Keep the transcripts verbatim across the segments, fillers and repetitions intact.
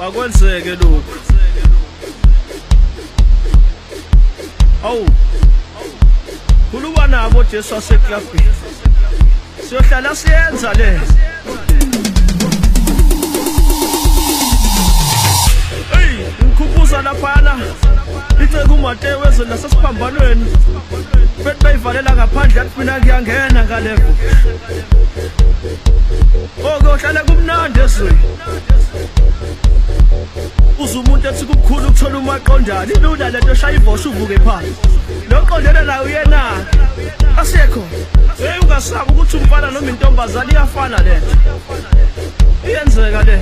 akwenzeke lokho. Awu khuluma nabo Jesu aseklabhini, siyohlala siyenza le. Hey, ngikhuphuza laphana iceke uMateyu weze nasesiphambanweni bethi bayivalela ngaphandle yathi mina ngiyangena ngalevo. Oko uhlala kumnandi ezweni, uze umuntu ethi kubukhulu ukuthola umaqondane ilula lento shaya ivosha uvuke phansi loqondene nayo uyena asekho. Hey, ungasabi ukuthi umfana noma intombazane iyafana lento, iyenzeka le.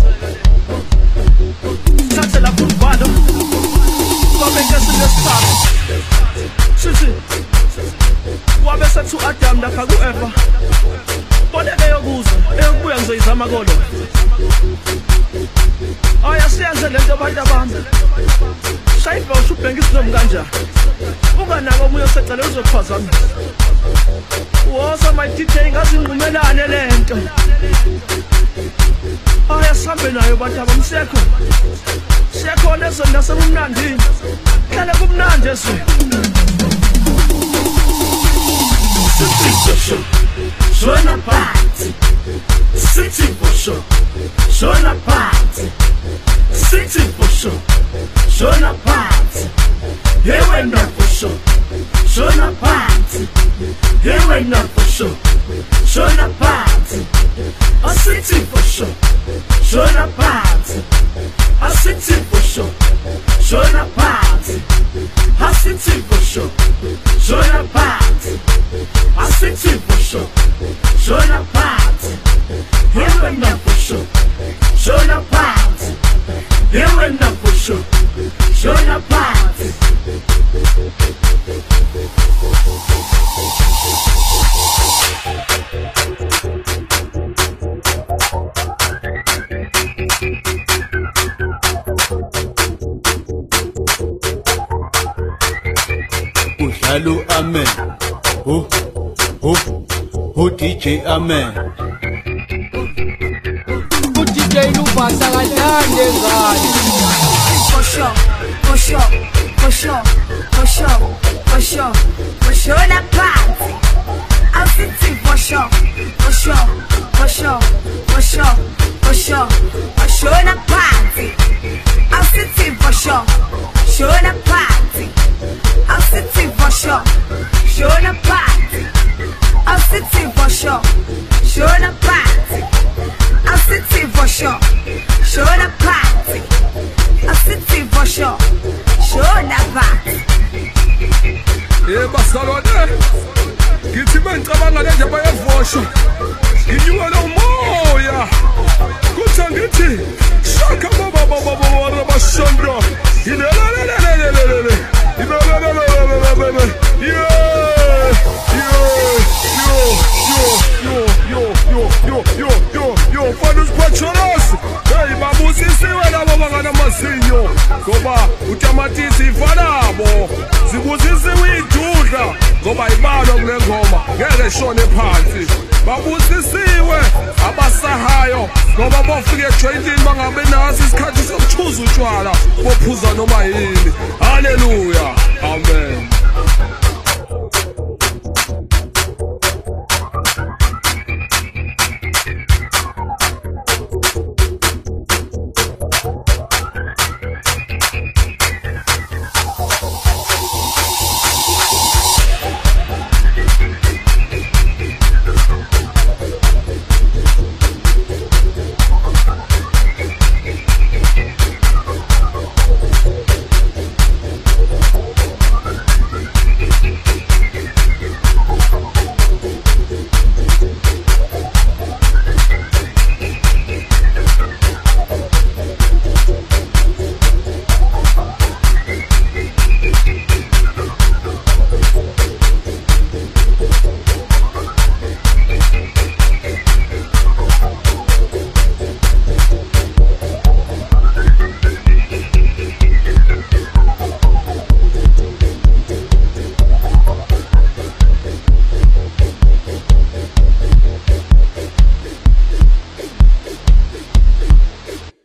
Thathe lapho umbhalo kwabeke silesithathu sithi wabe sethu Adam lapha ku-Eva boleke yokuza eyokubuya ngizoyizama kolo. Aya siyenze lento abantu abami shayiva usho ubhenga isilomu kanjani unganako omunye osecele uzokuphazamisa wosa my D J ngazi ngqumelane lento. Aya sihambe nayo bantu abami, sekho siyakhona ezweni nasekumnandini, hlale kumnandi ezweni. City for sure, shona party. City for sure, shona party. City for sure, shona party. Here we know for sure, shona party. Here we know for sure, shona party. A city for sure, shona party. A city for sure, shona party. A city for sure, shona party. A city for sure, shona party. Here we know for sure, shona party. Here we know for sure, shona party. Hello, amen. Oh, oh, oh, D J, amen. Oh, D J, no pasa grande, for sure, for sure, for sure, for sure, for sure, for sure, la party. I'm sitting for sure, for sure, for sure, for sure, for sure, for sure, la party. I'm sitting for sure, sure, la party. I'm sitting for sure, sure, la party. I'm sitting for sure, sure, la party. I'm sitting for sure, sure, la party. I'm sitting for sure, sure, la party. Eh basalwane ngithi bengicabanga nje bayavosha nginyuka lo moya kuthi ngithi shaka baba baba baba bashondra ilelelelelelele ilelelelelele yeah yo yo yo yo yo yo yo Fanus Patronos. Hey babusisiwe labo bangana masinyo ngoba utamatisi ifanabo zibusisiwe idudla ngoba ibalo kule ngoma ngeke shone phansi. Babusisiwe abasahayo ngoba bofike jointini bangabe nasi isikhathi sokuchuza utshwala bophuza noma yini. Haleluya.